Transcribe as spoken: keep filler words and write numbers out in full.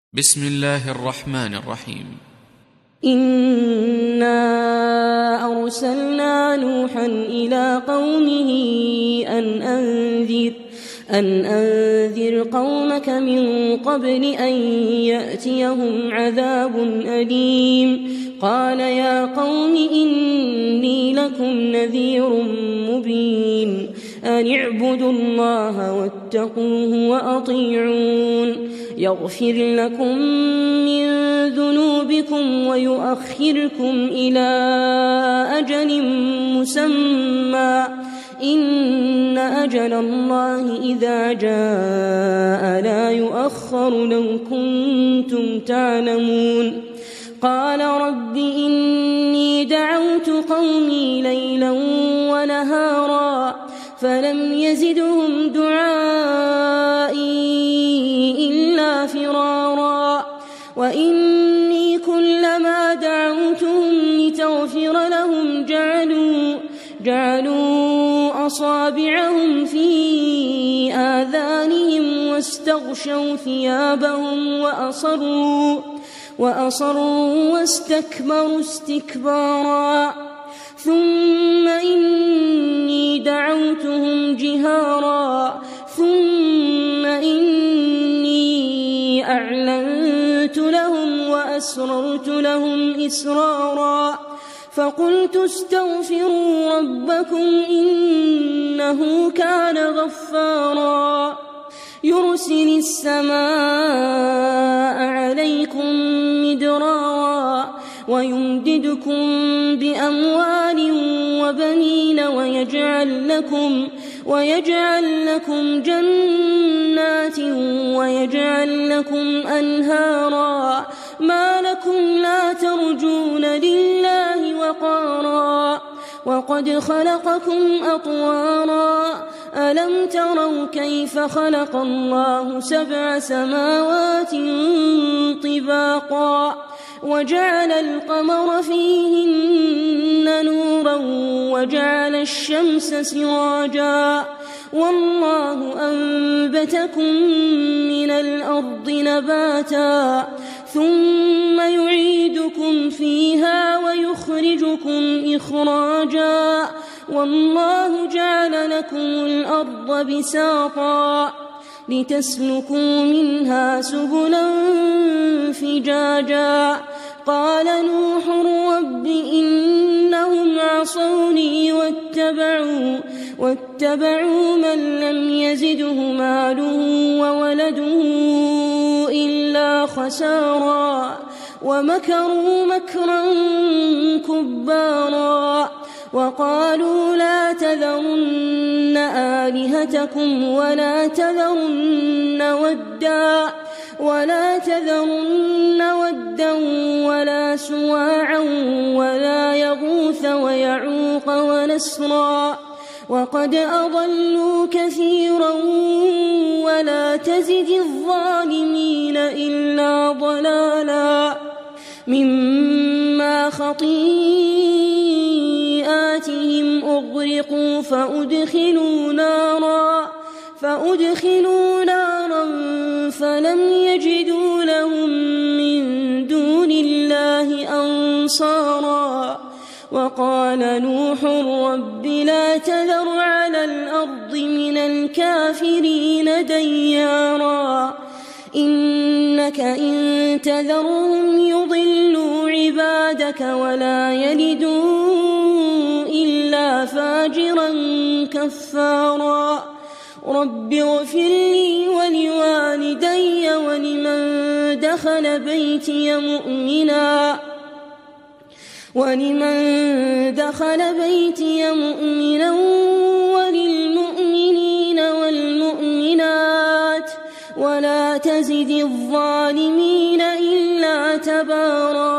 بسم الله الرحمن الرحيم. إنا أرسلنا نوحا إلى قومه أن أنذر أن أنذر قومك من قبل أن يأتيهم عذاب أليم. قال يا قوم إني لكم نذير مبين أن اعبدوا الله واتقوه وأطيعون يغفر لكم من ذنوبكم ويؤخركم إلى أجل مسمى إن أجل الله إذا جاء لا يؤخر لو كنتم تعلمون. قال رب إني دعوت قومي ليلا ونهارا فلم يزدهم دعائي إلا فرارا وإني كلما دعوتهم لتغفر لهم جعلوا, جعلوا أصابعهم في آذانهم واستغشوا ثيابهم وأصروا, وأصروا واستكبروا استكبارا ثم إني دعوتهم جهارا ثم إني أعلنت لهم وأسررت لهم إسرارا فقلت استغفروا ربكم إنه كان غفارا يرسل السماء عليكم مدرارا ويمددكم بأموال وبنين ويجعل لكم, ويجعل لكم جنات ويجعل لكم أنهارا ما لكم لا ترجون لله وقارا وقد خلقكم أطوارا ألم تروا كيف خلق الله سبع سماوات طباقا وجعل القمر فيهن نورا وجعل الشمس سراجا والله أنبتكم من الأرض نباتا ثم يعيدكم فيها ويخرجكم إخراجا والله جعل لكم الأرض بساطا لتسلكوا منها سبلا فجاجا. قال نوح رب إنهم عصوني واتبعوا, واتبعوا من لم يزده ماله وولده إلا خسارا ومكروا مكرا كبارا وقالوا لا تذرن آلهتكم ولا تذرن ودا ولا تذرن ودا ولا سواعا ولا يغوث ويعوق ونسرا وقد أضلوا كثيرا ولا تزد الظالمين إلا ضلالا مما خطيئاتهم أغرقوا فأدخلوا نارا, فأدخلوا نارا فلم يجدوا لهم من دون الله أنصارا. وقال نوح رب لا تذر على الأرض من الكافرين ديارا إنك إن تذرهم يضلوا عبادك ولا يلدوا إلا فاجرا كفارا. رب اغفر لي ولوالدي ولمن دخل بيتي مؤمنا ولمن دخل بيتي مؤمنا وللمؤمنين والمؤمنات ولا تزد الظالمين إلا تبارا.